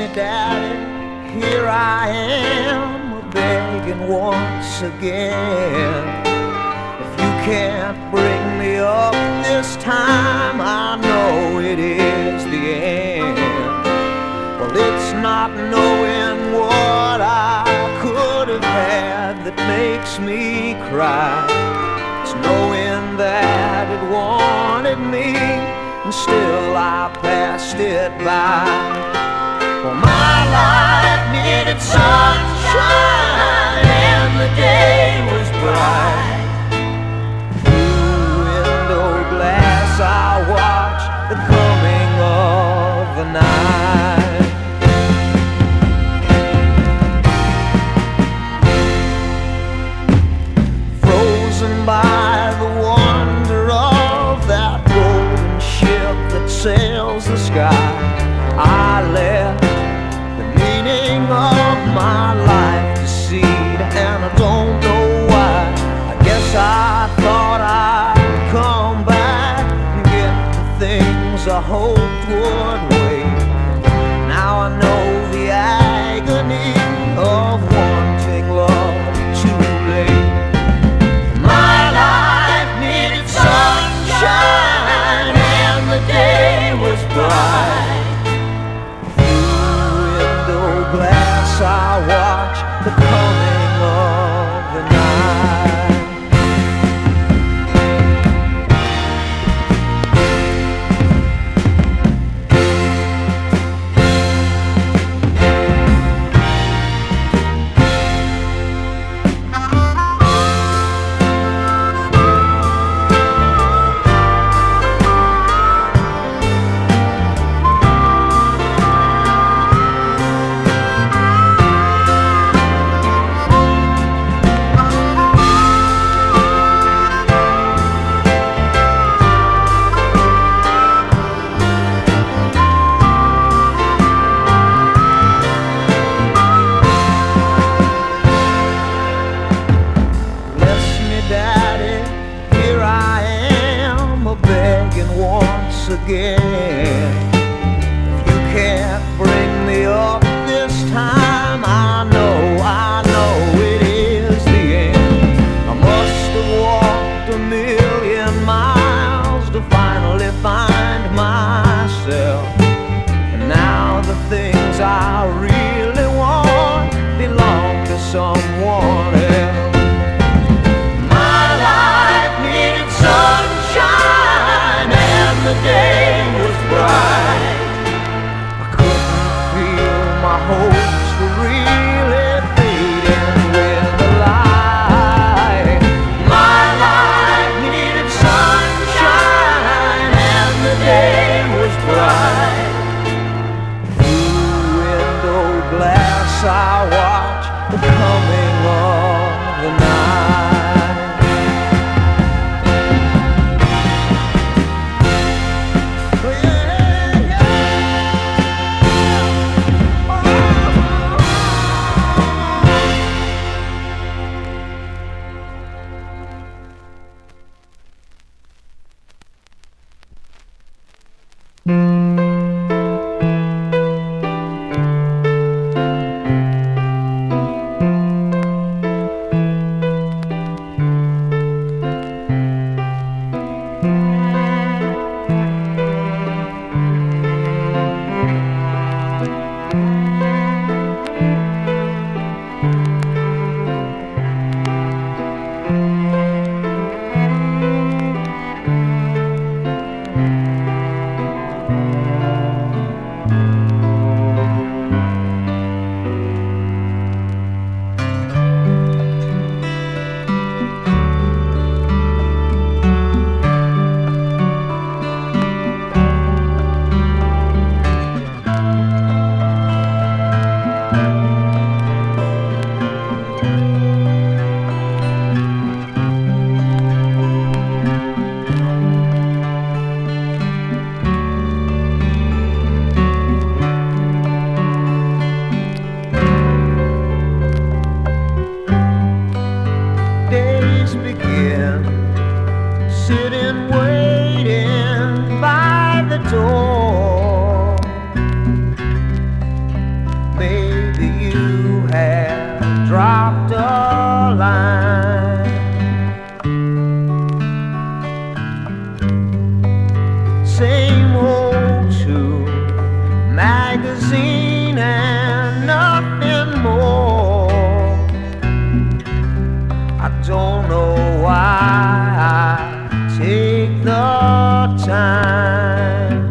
Daddy, here I am, begging once again. If you can't bring me up this time, I know it is the end. Well, it's not knowing what I could have had that makes me cry. It's knowing that it wanted me, and still I passed it by. Well, my life needed sunshine, and the day was bright. Through window glass I watched the coming of the night. Frozen by the wonder of that golden ship that sails the sky, I left the meaning of my life to seed, and I don't know why. I guess I thought I'd come back and get the things I hoped would wait. Now I know the agony of wanting love too late. My life needed sunshine, and the day was bright. Glass I watch the coming of the night. Again, if you can't bring me up this time, I know it is the end. I must have walked 1,000,000 miles to finally find myself, and now the things I really want belong to someone else. My life needed sunshine, and the day was bright. I couldn't feel my hopes were really fading with the light. My life needed sunshine, and the day was bright. Through window glass I watch the coming of the night. walked a line. Same old tune, magazine and nothing more. I don't know why I take the time.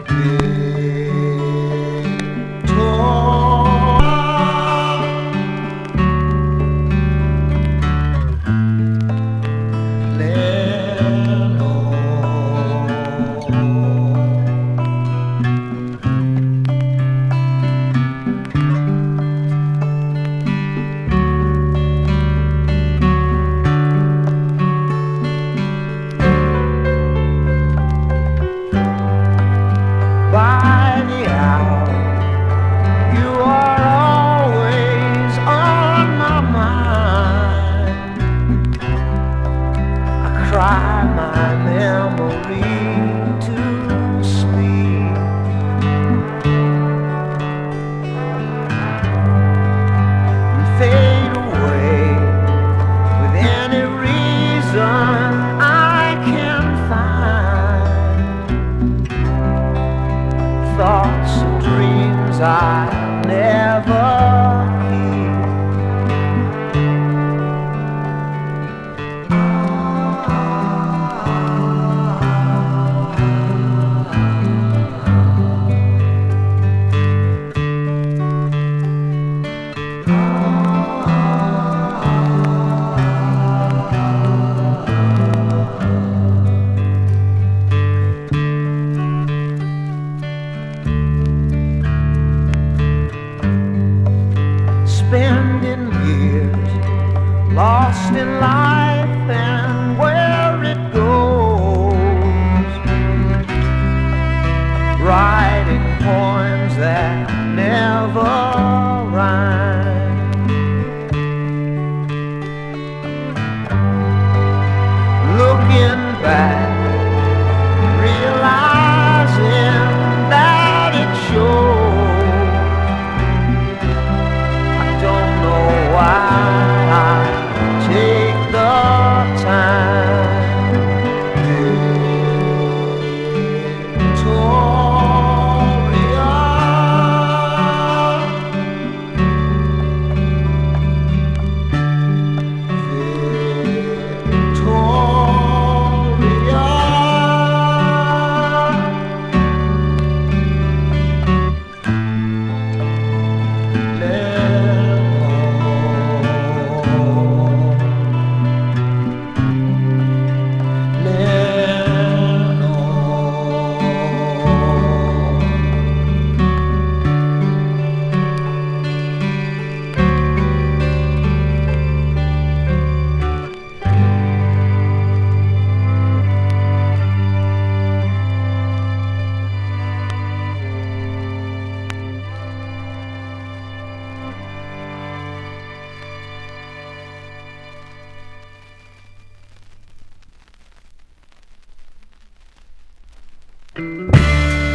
I never keep. Spending years lost in life and where it goes, writing poems that never rhyme, looking back, realizing that it shows. Take the time.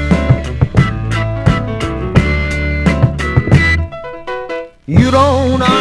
You don't